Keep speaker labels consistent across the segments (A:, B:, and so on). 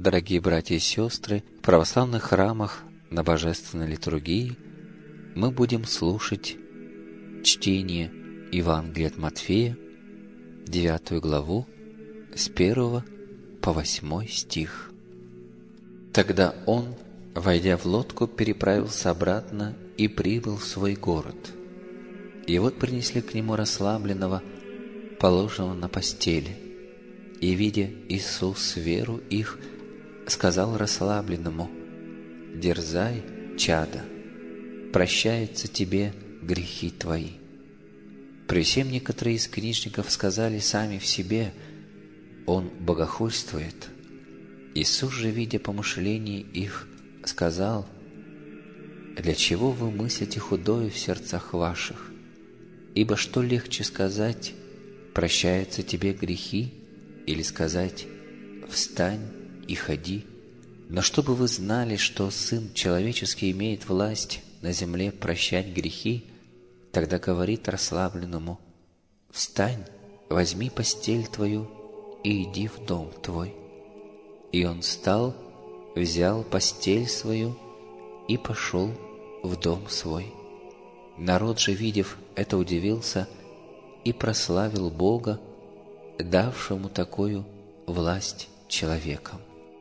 A: дорогие братья и сестры, в православных храмах на божественной литургии мы будем слушать чтение Евангелия от Матфея, 9 главу, с 1 по 8 стих. Тогда он, войдя в лодку, переправился обратно и прибыл в свой город. И вот принесли к нему расслабленного, положенного на постели. И, видя Иисус веру их, сказал расслабленному: «Дерзай, чадо, прощаются тебе грехи твои». При всем некоторые из книжников сказали сами в себе: «Он богохульствует». Иисус же, видя помышления их, сказал: «Для чего вы мыслите худое в сердцах ваших? Ибо что легче сказать: прощаются тебе грехи, или сказать: встань и ходи? Но чтобы вы знали, что Сын Человеческий имеет власть на земле прощать грехи, тогда говорит расслабленному: встань, возьми постель твою и иди в дом твой. И он встал, взял постель свою и пошел в дом свой. Народ же, видев это, удивился и прославил Бога, давшему такую власть человекам».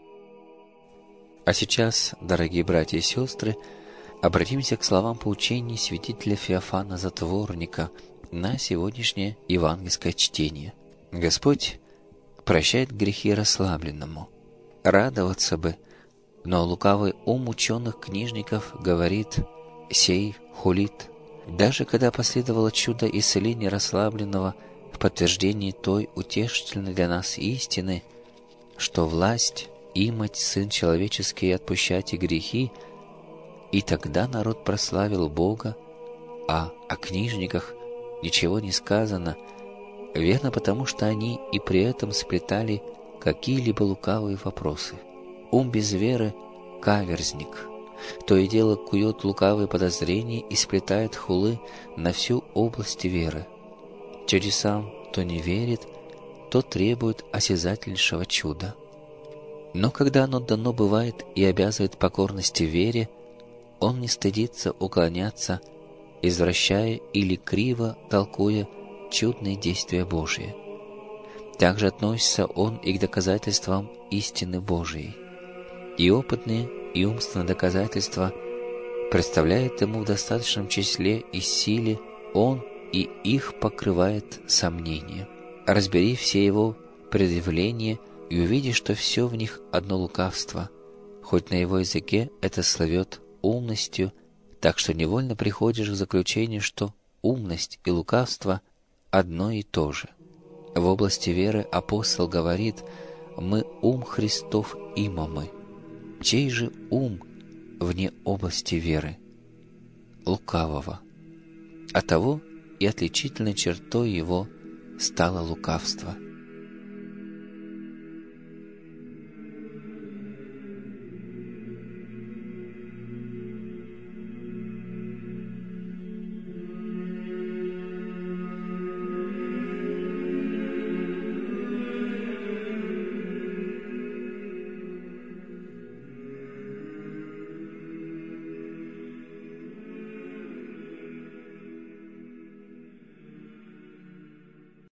A: А сейчас, дорогие братья и сестры, обратимся к словам поучений святителя Феофана Затворника на сегодняшнее евангельское чтение. Господь прощает грехи расслабленному. Радоваться бы, но лукавый ум ученых книжников говорит: «Сей хулит». Даже когда последовало чудо исцеления расслабленного в подтверждении той утешительной для нас истины, что власть имать Сын Человеческий и отпущать и грехи, и тогда народ прославил Бога, а о книжниках ничего не сказано, верно, потому что они и при этом сплетали какие-либо лукавые вопросы. Ум без веры — каверзник, то и дело кует лукавые подозрения и сплетает хулы на всю область веры. Чудесам то не верит, то требует осязательнейшего чуда. Но когда оно дано бывает и обязывает покорности вере, он не стыдится уклоняться, извращая или криво толкуя чудные действия Божии. Также относится он и к доказательствам истины Божией. И опытные, и умственные доказательства представляет ему в достаточном числе и силе, он и их покрывает сомнения. Разбери все его предъявления и увиди, что все в них одно лукавство, хоть на его языке это словет умностью, так что невольно приходишь к заключению, что умность и лукавство одно и то же. В области веры апостол говорит: «Мы ум Христов имамы». Чей же ум вне области веры? Лукавого. Оттого и отличительной чертой его стало лукавство.